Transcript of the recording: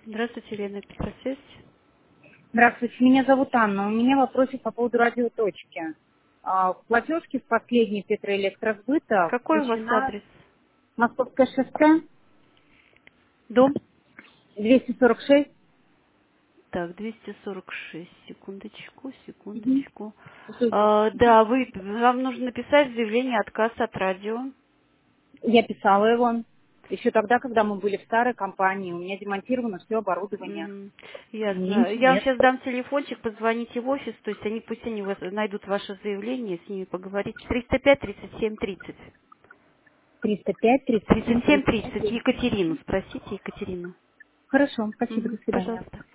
Здравствуйте, Лена, Петросвязь. Здравствуйте, меня зовут Анна. У меня вопросик по поводу радиоточки. В платежке в последней Петроэлектросбыта Какой у вас включена адрес? Московское шоссе Дом? 246. Так, 246. Секундочку, Мгм. секундочку. Слушайте, Да, вам нужно написать заявление отказ от радио. я писала его еще тогда, когда мы были в старой компании. У меня демонтировано все оборудование. Мгм, Мне ясно. ничего Я вам нет. сейчас дам телефончик, позвоните в офис, то есть пусть они найдут ваше заявление, с ними поговорить. 305 37 30. 305, 37, 37 35. 30. Екатерину, спросите Екатерину. Хорошо, спасибо, до Мгм, свидания. пожалуйста.